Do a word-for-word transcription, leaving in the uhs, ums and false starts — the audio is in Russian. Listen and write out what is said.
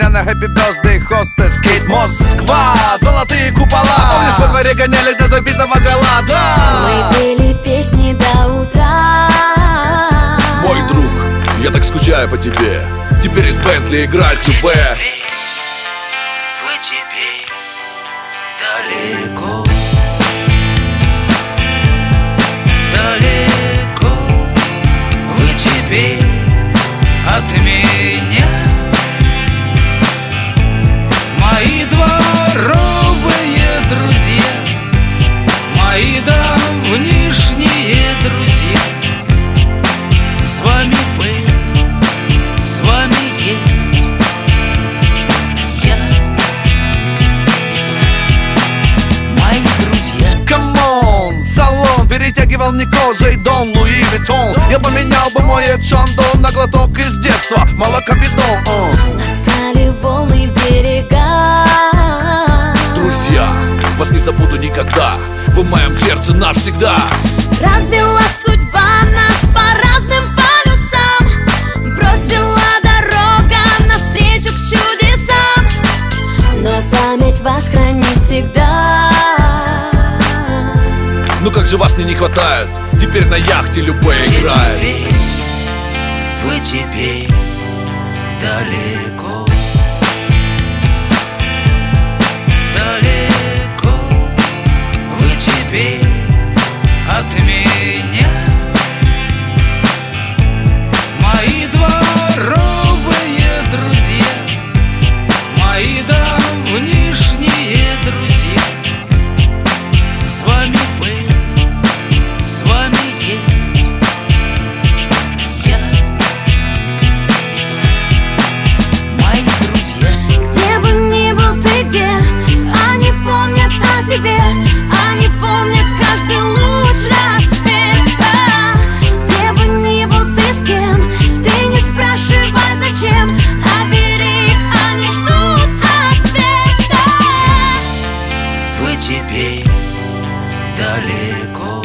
меня на Happy Birthday Hostess Кейт Москва, золотые купола. Помнишь, во дворе гоняли до забитого голода? Мы пели песни до утра. Мой друг, я так скучаю по тебе. Теперь из Бентли играть любэ. Вы теперь далеко, далеко. Вы теперь от меня. Мои дворовые друзья, мои давнишние друзья. С вами был, с вами есть я. Мои друзья. Камон, салон перетягивал мне кожей Дон Луи Виттон. Я поменял бы мой Чондо на глоток из детства, молокобидон. Настали волны берега. Друзья, вас не забуду никогда. Вы в моем сердце навсегда. Развела судьба нас по разным полюсам. Бросила дорога навстречу к чудесам. Но память вас хранит всегда. Ну как же вас мне не хватает. Теперь на яхте любэ играет. Теперь, вы теперь далеко, далеко. Вы теперь от меня. Мои дворовые друзья, мои давнишние друзья. С вами был, с вами есть я. Мои друзья. Где бы ни был ты, где они помнят о тебе. Они помнят каждый луч рассвета. Где бы ни был ты, с кем ты не спрашивай зачем. А бери их, они ждут ответа. Вы теперь далеко,